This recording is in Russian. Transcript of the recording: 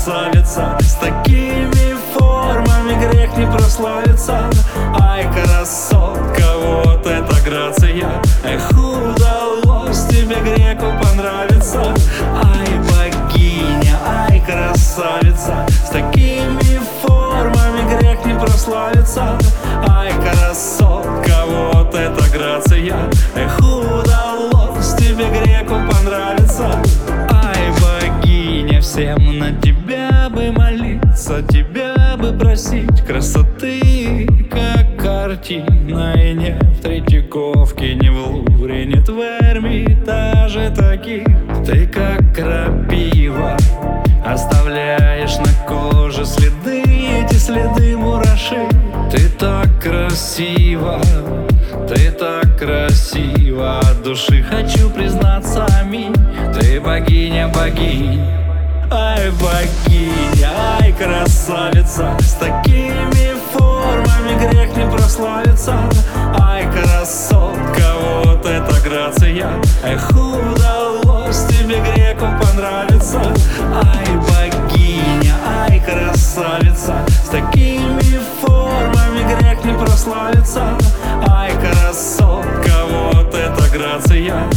красавица, с такими формами грех не прославиться. Ай, красотка, вот это грация. Эх, удалось тебе греку понравиться. Ай, богиня, ай, красавица, с такими формами грех не прославиться. Ай, красотка, вот это грация. Эх, удалось тебе греку понравиться. Ай, богиня, всем на тебя бы молиться, тебя бы просить красоты, как картина. И не в Третьяковке, не в Лувре, нет в Эрмитаже таких. Ты как крапива, оставляешь на коже следы, эти следы мураши. Ты так красива, ты так красива, от души хочу признаться, аминь. Ты богиня богинь. Ай, богиня, ай, красавица, с такими формами грех не прославиться. Ай, красотка, вот это грация. Эх, удалось тебе греку понравиться. Ай, богиня, ай, красавица, с такими формами грех не прославиться. Ай, красотка, вот это грация.